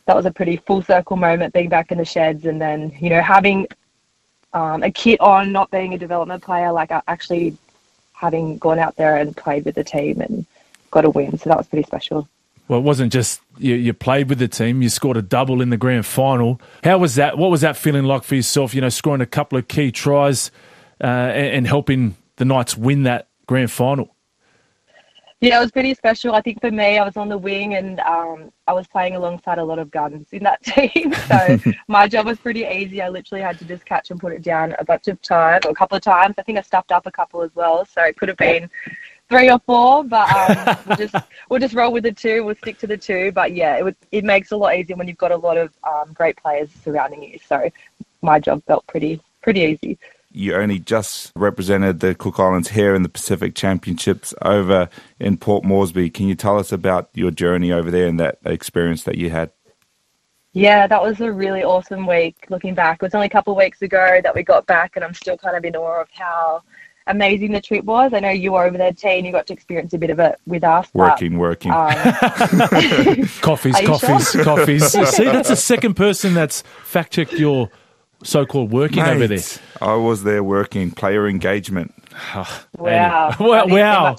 that was a pretty full circle moment, being back in the sheds, and then, you know, having um, a kit on, not being a development player, like actually having gone out there and played with the team and got a win. So that was pretty special. Well, it wasn't just you, you played with the team, you scored a double in the grand final. How was that? What was that feeling like for yourself, you know, scoring a couple of key tries uh, and, and helping the Knights win that grand final? Yeah, it was pretty special. I think for me, I was on the wing and um, I was playing alongside a lot of guns in that team. So my job was pretty easy. I literally had to just catch and put it down a bunch of times, or a couple of times. I think I stuffed up a couple as well. So it could have been three or four, but um, we'll just we'll just roll with the two. We'll stick to the two. But yeah, it would, it makes it a lot easier when you've got a lot of um, great players surrounding you. So my job felt pretty pretty easy. You only just represented the Cook Islands here in the Pacific Championships over in Port Moresby. Can you tell us about your journey over there and that experience that you had? Yeah, that was a really awesome week. Looking back, it was only a couple of weeks ago that we got back, and I'm still kind of in awe of how amazing the trip was. I know you were over there, T, and you got to experience a bit of it with us. Working, but, working. Um, coffees, coffees, sure? coffees. See, that's the second person that's fact-checked your so-called working Mate, over there. I was there working, player engagement. Wow. Well, wow.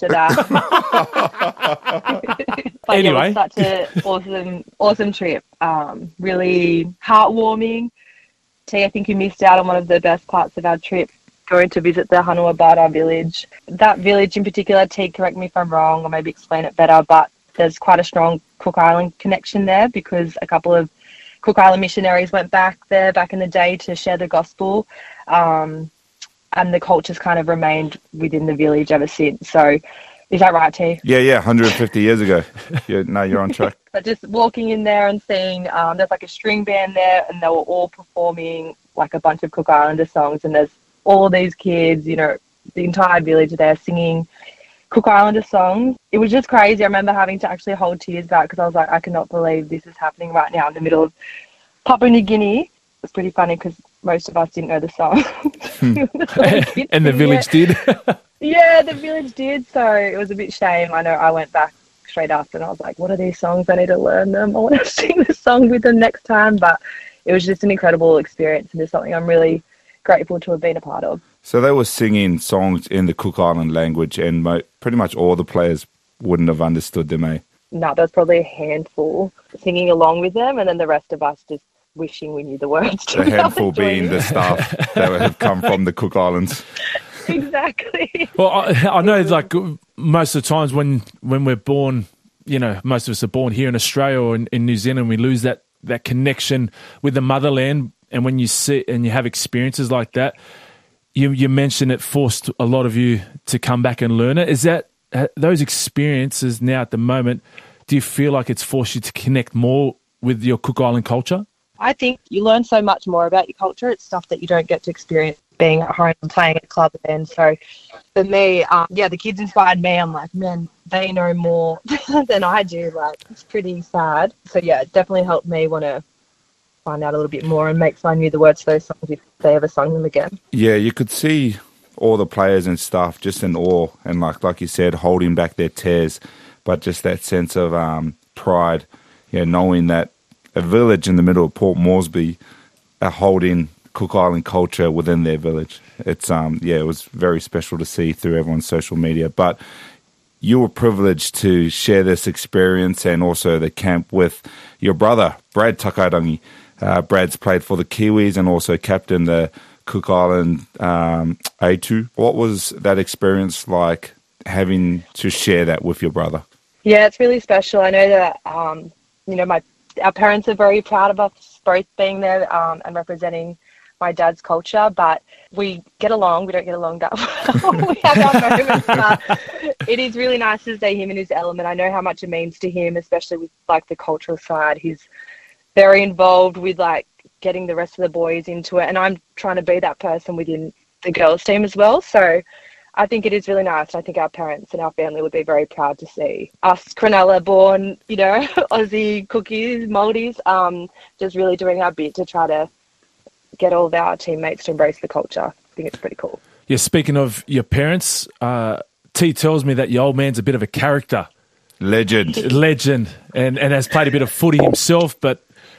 But Anyway. yeah, it was such an awesome, awesome trip. Um, really heartwarming. T, I think you missed out on one of the best parts of our trip, going to visit the Hanua Bada village. That village in particular, T, correct me if I'm wrong or maybe explain it better, but there's quite a strong Cook Island connection there because a couple of Cook Island missionaries went back there back in the day to share the gospel, um, and the culture's kind of remained within the village ever since. So is that right, T? Yeah, yeah, one hundred fifty years ago. Yeah, no, you're on track. But just walking in there and seeing, um, there's like a string band there and they were all performing like a bunch of Cook Islander songs, and there's all these kids, you know, the entire village there singing Cook Islander songs. It was just crazy. I remember having to actually hold tears back because I was like, I cannot believe this is happening right now in the middle of Papua New Guinea. It was pretty funny because most of us didn't know the song. And the village did. Yeah, the village did. So it was a bit shame. I know I went back straight after and I was like, what are these songs? I need to learn them. I want to sing this song with them next time. But it was just an incredible experience, and it's something I'm really grateful to have been a part of. So they were singing songs in the Cook Island language, and mo- pretty much all the players wouldn't have understood them, eh? No, there was probably a handful singing along with them, and then the rest of us just wishing we knew the words. To The handful being the staff that have come from the Cook Islands. Exactly. Well, I, I know, like, most of the times when, when we're born, you know, most of us are born here in Australia or in, in New Zealand, we lose that, that connection with the motherland. And when you sit and you have experiences like that, you you mentioned it forced a lot of you to come back and learn it. Is that those experiences now at the moment, do you feel like it's forced you to connect more with your Cook Island culture? I think you learn so much more about your culture. It's stuff that you don't get to experience being at home and playing at club. And so for me, um, yeah, the kids inspired me. I'm like, man, they know more than I do. Like, it's pretty sad. So yeah, it definitely helped me want to find out a little bit more and make sure I knew the words to those songs if they ever sung them again. Yeah, you could see all the players and stuff just in awe and, like like you said, holding back their tears, but just that sense of um, pride, yeah, knowing that a village in the middle of Port Moresby are holding Cook Island culture within their village. It's um yeah, it was very special to see through everyone's social media. But you were privileged to share this experience and also the camp with your brother, Brad Takairangi. Uh, Brad's played for the Kiwis and also captained the Cook Island um, A two. What was that experience like, having to share that with your brother? Yeah, it's really special. I know that, um, you know, my our parents are very proud of us both being there um, and representing my dad's culture, but we get along. We don't get along that well. We have our moments, but it is really nice to see him in his element. I know how much it means to him, especially with like the cultural side. He's very involved with like getting the rest of the boys into it, and I'm trying to be that person within the girls team as well. So I think it is really nice. I think our parents and our family would be very proud to see us Cronulla born, you know, Aussie cookies, Maldives, um, just really doing our bit to try to get all of our teammates to embrace the culture. I think it's pretty cool. Yeah, speaking of your parents, uh, T tells me that your old man's a bit of a character. Legend. Legend, and, and has played a bit of footy himself, but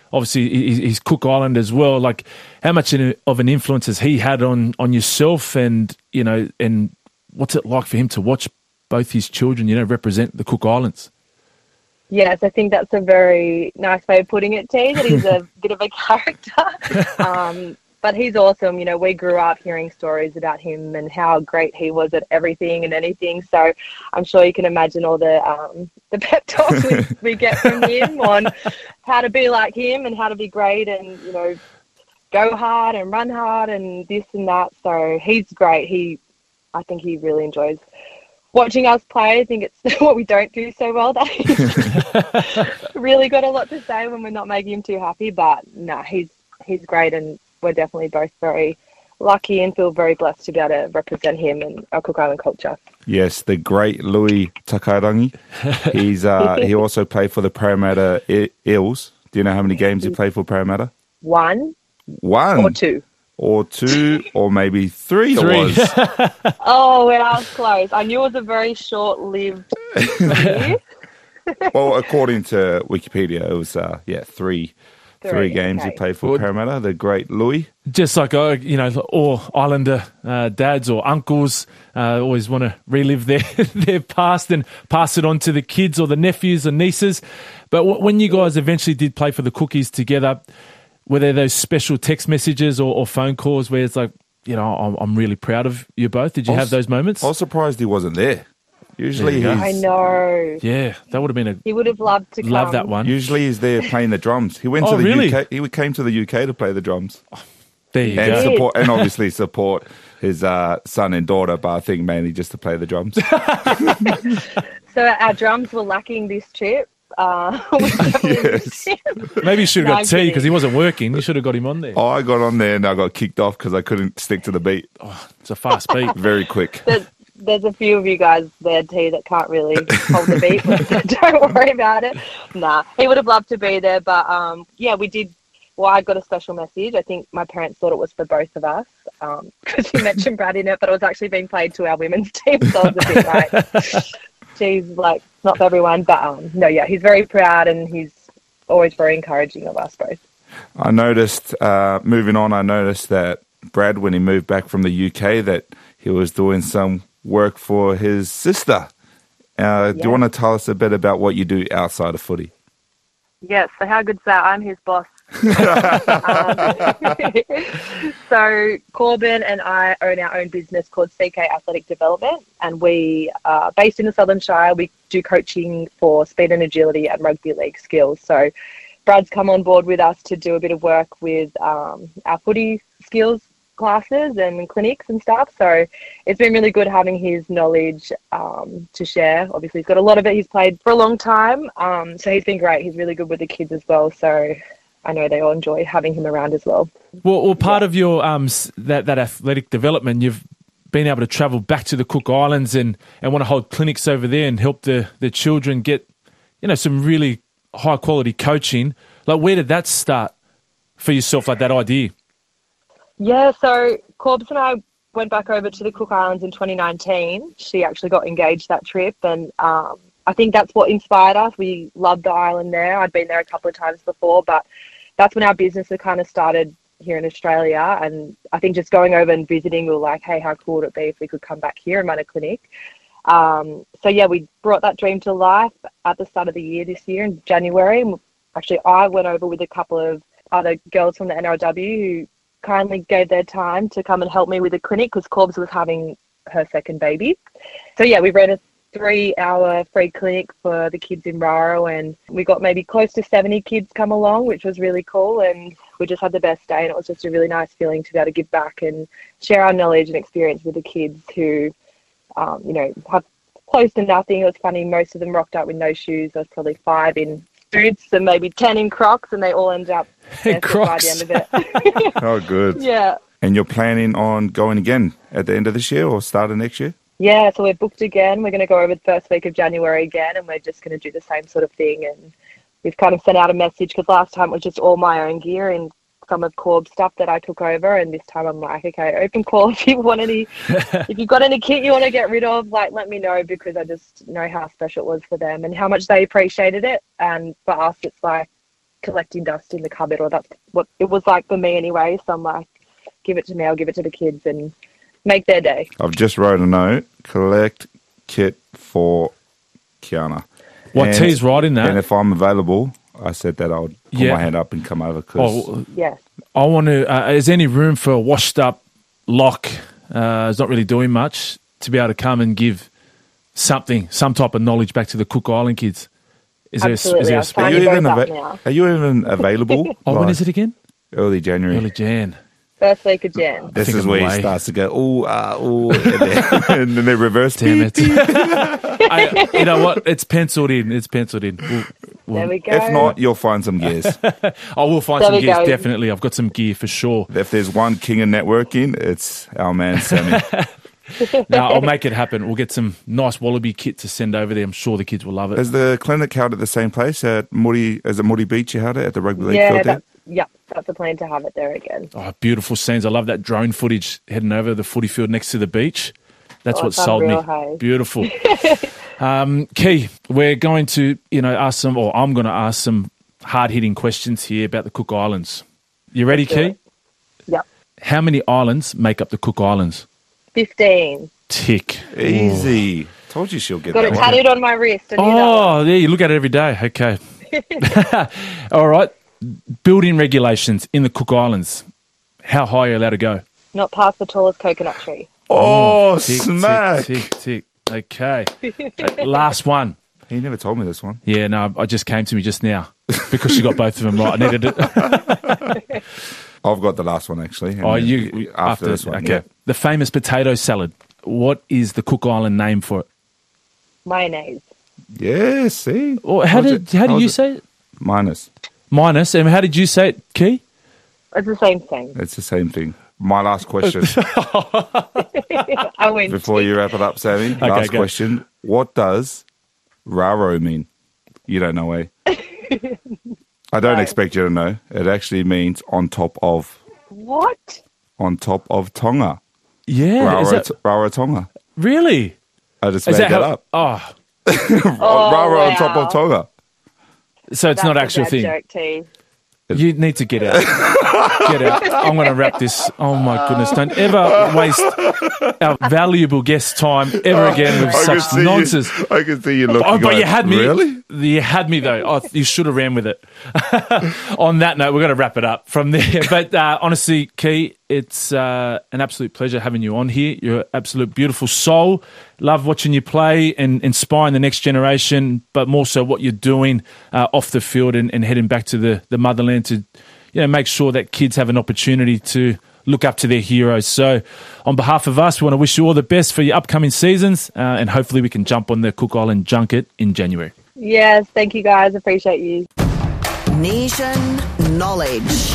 obviously he- he's Cook Island as well. Like, how much of an influence has he had on, on yourself, and, you know, and what's it like for him to watch both his children, you know, represent the Cook Islands? Yes, I think that's a very nice way of putting it, T, that he's a bit of a character. Um, but he's awesome. You know, we grew up hearing stories about him and how great he was at everything and anything. So I'm sure you can imagine all the um, the pep talks we, we get from him on how to be like him and how to be great and, you know, go hard and run hard and this and that. So he's great. He, I think he really enjoys watching us play. I think it's what we don't do so well. That he's really got a lot to say when we're not making him too happy. But no, he's he's great, and we're definitely both very lucky and feel very blessed to be able to represent him and our Cook Island culture. Yes, the great Louis Takarangi. He's uh, he also played for the Parramatta I- Eels. Do you know how many games he played for Parramatta? One. One or two. Or two, or maybe three, three. it was. Oh, well, I was close. I knew it was a very short-lived career. Well, according to Wikipedia, it was, uh, yeah, three three, three games okay. he played for Parramatta, the great Louis. Just like, uh, you know, all Islander uh, dads or uncles uh, always want to relive their, their past and pass it on to the kids or the nephews or nieces. But w- when you guys eventually did play for the Cookies together, were there those special text messages or, or phone calls where it's like, you know, I'm, I'm really proud of you both? Did you I have was- those moments? I was surprised he wasn't there. Usually There you I he's know. Yeah, that would have been a He would have loved to love come. that one. usually he's there playing the drums. He went Oh, to the really? U K. He came to the U K to play the drums There you and go. support, and obviously support his uh, son and daughter. But I think mainly just to play the drums. So our drums were lacking this trip. Uh, we definitely missed him. Maybe you should have No, got I'm T kidding. because he wasn't working. You should have got him on there. Oh, I got on there and I got kicked off because I couldn't stick to the beat. It's a fast beat. Very quick. There's, there's a few of you guys there, T, that can't really hold the beat. But don't worry about it. Nah, he would have loved to be there. But, um, yeah, we did. Well, I got a special message. I think my parents thought it was for both of us because you mentioned Brad in it, but it was actually being played to our women's team. So I was a bit like, geez, like, not for everyone. But, um, no, yeah, he's very proud and he's always very encouraging of us both. I noticed, uh, moving on, I noticed that Brad, when he moved back from the U K, that he was doing some work for his sister. Uh, Do you Yeah. want to tell us a bit about what you do outside of footy? Yes, so how good's that? I'm his boss. um, so Corbin and I own our own business called C K Athletic Development, and we are based in the Southern Shire. We do coaching for speed and agility and rugby league skills. So Brad's come on board with us to do a bit of work with um, our footy skills classes and clinics and stuff. So it's been really good having his knowledge um, to share. Obviously, he's got a lot of it. He's played for a long time. Um, so he's been great. He's really good with the kids as well. So I know they all enjoy having him around as well. Well, well part of your um s- that, that athletic development, you've been able to travel back to the Cook Islands and, and want to hold clinics over there and help the, the children get, you know, some really high quality coaching. Like, where did that start for yourself, like that idea? Yeah, so Corbs and I went back over to the Cook Islands in twenty nineteen. She actually got engaged that trip, and um, I think that's what inspired us. We loved the island there. I'd been there a couple of times before, but that's when our business had kind of started here in Australia. And I think just going over and visiting, we were like, hey, how cool would it be if we could come back here and run a clinic? Um, so, yeah, we brought that dream to life at the start of the year this year in January. Actually, I went over with a couple of other girls from the N R W who kindly gave their time to come and help me with the clinic because Corbs was having her second baby. So, yeah, we ran a three-hour free clinic for the kids in Raro, and we got maybe close to seventy kids come along, which was really cool, and we just had the best day, and it was just a really nice feeling to be able to give back and share our knowledge and experience with the kids who, um, you know, have close to nothing. It was funny, most of them rocked up with no shoes. There was probably five in boots and maybe ten in Crocs, and they all ended up barefoot by the end of it. Oh, good. Yeah. And you're planning on going again at the end of this year or start of next year? Yeah, so we're booked again. We're going to go over the first week of January again, and we're just going to do the same sort of thing. And we've kind of sent out a message because last time it was just all my own gear and some of Corb's stuff that I took over. And this time I'm like, okay, open call if you want any, if you've got any kit you want to get rid of, like, let me know, because I just know how special it was for them and how much they appreciated it. And for us, it's like, collecting dust in the cupboard, or that's what it was like for me anyway. So I'm like, give it to me, I'll give it to the kids and make their day. I've just wrote a note. Collect kit for Kiana. What And- T's right in that? And if I'm available, I said that I would put Yeah. my hand up and come over because Oh, Yes. I want to. Uh, is there any room for a washed up lock? Uh, is not really doing much to be able to come and give something, some type of knowledge back to the Cook Island kids. Is there? A, is Absolutely. there a I'll sp- are sign you you even both up ava- now. are you even available? oh, when Like, is it again? Early January. Early Jan. First week of Jan. This think is I'm where away. he starts to go, oh, uh, oh, and then, and then they reverse. Damn it! I, you know what? It's penciled in. It's penciled in. We'll, we'll, There we go. If not, you'll find some gears. I will find There some we gears. go. Definitely, I've got some gear for sure. If there's one king of networking, it's our man Sammy. No, I'll make it happen. We'll get some nice Wallaby kit to send over there. I'm sure the kids will love it. Is the clinic held at the same place at Moody? Is it Moody Beach you held it at the rugby league Yeah, field there? that's, yeah, that's the plan to have it there again. Oh, beautiful scenes. I love that drone footage heading over the footy field next to the beach. That's Oh, what it's sold me. unreal, hey? Beautiful. um, Key, we're going to, you know, ask some, or I'm going to ask some hard-hitting questions here about the Cook Islands. You ready, do Key? it. Yep. How many islands make up the Cook Islands? fifteen. Tick. Easy. Told you she'll get Got that it one. tattooed on my wrist. And you know Oh, yeah, you look at it every day. Okay. All right. Building regulations in the Cook Islands. How high are you allowed to go? not past the tallest coconut tree. Oh, Tick, smack. Tick, tick, tick. Okay. Uh, Last one. He never told me this one. Yeah, no, I just came to me just now because she got both of them right. I needed it. I've got the last one, actually. and Oh, then you after, this one. Okay. Yeah. The famous potato salad. What is the Cook Island name for it? Mayonnaise. Yeah, see? Or how How's did it- how do how's you it? say it? Minus. Minus. And how did you say it, Key? It's the same thing. It's the same thing. My last question I win. before you wrap it up, Sammy. Okay, last go. question. What does raro mean? You don't know, eh? I don't No. expect you to know. It actually means on top of. What? On top of Tonga. Yeah. Is Raro, that, t- Raro Tonga. really? I just Is made that that, how, up. Oh, Oh, Raro on top wow. of Tonga. so it's That's not a actual bad thing. joke, T. You need to get out. Get out. I'm going to wrap this. Oh, my goodness. Don't ever waste our valuable guest time ever again with I can such see you- nonsense. I can see you looking. Oh, but going, you had me. Really? You had me, though. Oh, you should have ran with it. On that note, we're going to wrap it up from there. But uh, honestly, Key, it's uh, an absolute pleasure having you on here. You're an absolute beautiful soul. Love watching you play and inspiring the next generation, but more so what you're doing uh, off the field and, and heading back to the, the motherland to you know, make sure that kids have an opportunity to look up to their heroes. So on behalf of us, we want to wish you all the best for your upcoming seasons uh, and hopefully we can jump on the Cook Island junket in January. Yes, thank you guys. Appreciate you. Nation knowledge.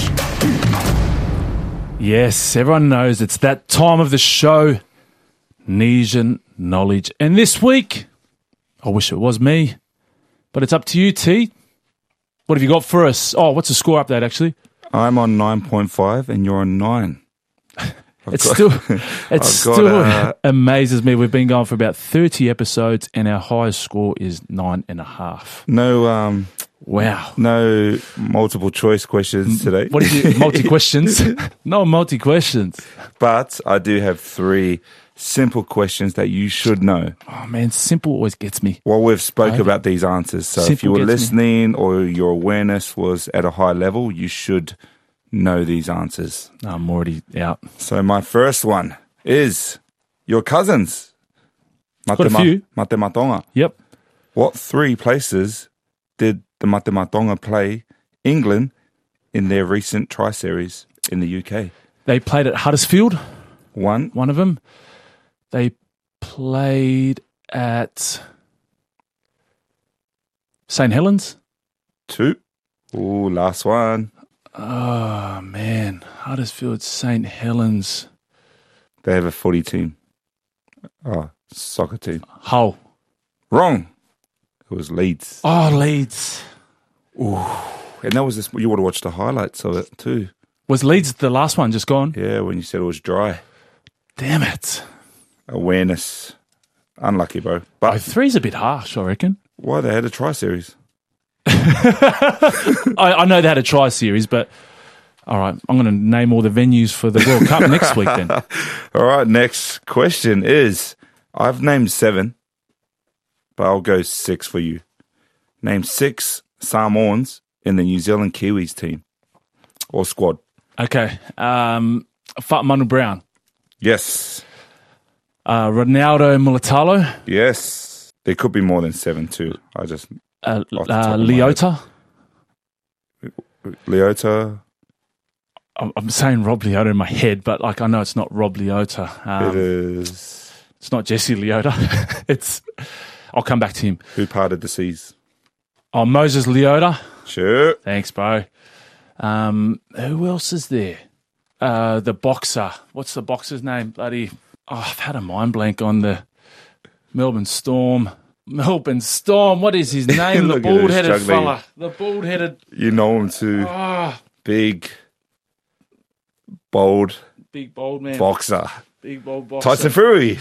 Yes, everyone knows it's that time of the show, Nesian Knowledge. And this week, I wish it was me, but it's up to you, T. What have you got for us? Oh, what's the score update, actually? I'm on nine point five and you're on nine. I've It's got- still, it I've still got, uh, amazes me. We've been going for about thirty episodes, and our highest score is nine and a half. No, um, Wow. no multiple choice questions today. What is it? Multi questions? No multi questions. But I do have three simple questions that you should know. Oh man, simple always gets me. Well, we've spoke Okay. about these answers. So if Simple you were gets me. listening or your awareness was at a high level, you should know these answers. No, I'm already out. So my first one is your cousins. Got a few. Matematonga. Yep. What three places did the Matematonga play England in their recent tri-series in the U K? They played at Huddersfield. One. One of them. They played at Saint Helens. Two. Ooh, last one. Oh, man. Huddersfield, Saint Helens. They have a footy team. Oh, soccer team. Hull. Wrong. It was Leeds. Oh, Leeds. And that was this, you would have watched the highlights of it too. Was Leeds the last one just gone? Yeah, when you said it was dry. Damn it. Awareness. Unlucky, bro. Oh, But three's a bit harsh, I reckon. why they had a tri-series? I, I know they had a tri-series, but all right, I'm going to name all the venues for the World Cup next week then. All right, next question is, I've named seven, but I'll go six for you. Name six Samoans in the New Zealand Kiwis team or squad. Okay. Um, Manu Brown. Yes. Uh, Ronaldo Mulatalo. Yes. There could be more than seven too. I just... Uh, uh, Leota. Leota. I'm, I'm saying Rob Leota in my head, but like I know it's not Rob Leota. Um, it is. It's not Jesse Leota. It's. I'll come back to him. Who parted the seas? Oh, Moses Leota. Sure. Thanks, bro. Um, who else is there? Uh, the boxer. What's the boxer's name? Bloody. Oh, I've had a mind blank on the Melbourne Storm. Melbourne Storm. What is his name? The bald-headed fella. The bald-headed. You know him too. Oh. Big, bold. Big, bold man. Boxer. Big, bold boxer. Tyson Fury.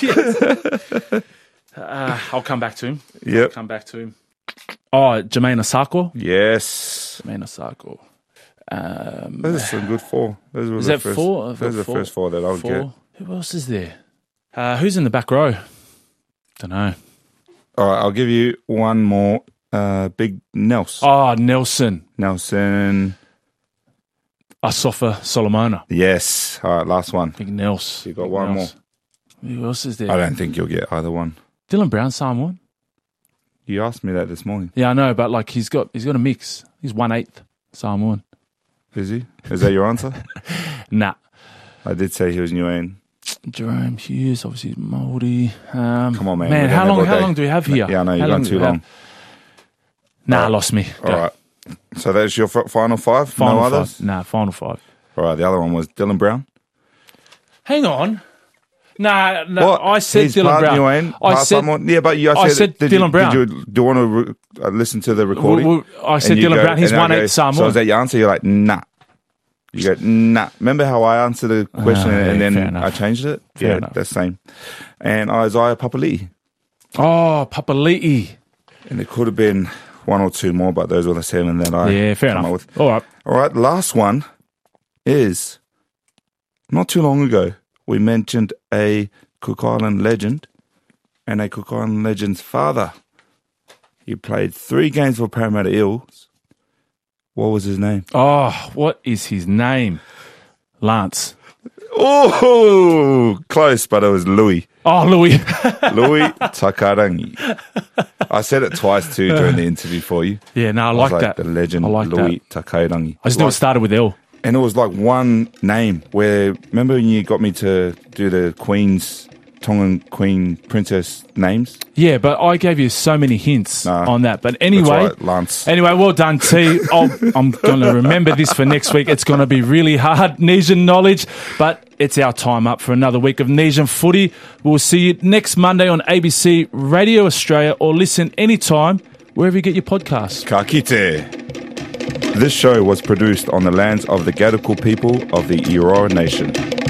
Yes. uh, I'll come back to him. Yep. I'll come back to him. Oh, Jermaine Osako. Yes. Jermaine Osako. Um, Those are some good four. Those were is the that first, four? Those are the four? first four that I'll four? get. Who else is there? Uh, who's in the back row? Don't know. All right, I'll give you one more. Uh, Big Nelson. Oh, Nelson. Nelson. Asafa Solomona. Yes. All right, last one. Big Nels. You got Big one Nels. more. Who else is there? I don't think you'll get either one. Dylan Brown, Samoan. You asked me that this morning. Yeah, I know, but like he's got he's got a mix. He's one eighth Samoan. Is he? Is that your answer? Nah. I did say he was Niuean. Jerome Hughes, obviously Mouldy. Um, Come on, man. Man, We don't how have long? all How day. long do we have here? Yeah, I know How you've gone do too we have? long. Nah, All right. lost me. Go. All right. So that's your f- final five? Final no five. others? Nah, final five. All right, the other one was Dylan Brown. Hang on. Nah, no, What? I said He's Dylan part Brown. Niuean, I part said, someone. Yeah, but you, I said, I said did Dylan you, Brown. Did you, do you want to re- uh, listen to the recording? Well, well, I said And you Dylan go- Brown. He's and I one go, eighth Samoan. So is that your answer? You're like, nah. You go, nah. Remember how I answered the question Ah, and yeah, fair then enough. I changed it? Fair yeah, enough. that's the same. And Isaiah Papali'i. Oh, Papali'i. And it could have been one or two more, but those were the seven that I Yeah, fair come enough. up with. All right. All right, last one is not too long ago, we mentioned a Cook Island legend and a Cook Island legend's father. He played three games for Parramatta Eels. What was his name? Oh, what is his name? Lance. Oh, close, but it was Louis. Oh, Louis. Louis Takarangi. I said it twice too during the interview for you. Yeah, no, I I like was that. The legend I like Louis that. Takarangi. I just knew it started with L. And it was like one name where, remember when you got me to do the Queen's, Tongan Queen Princess names? Yeah, but I gave you so many hints Nah. on that. But anyway, That's right, Lance. anyway, well done, T. I'll, I'm going to remember this for next week. It's going to be really hard, Nesian knowledge, but it's our time up for another week of Nesian footy. We'll see you next Monday on A B C Radio Australia, or listen anytime wherever you get your podcasts. Ka kite. This show was produced on the lands of the Gadigal people of the Eora Nation.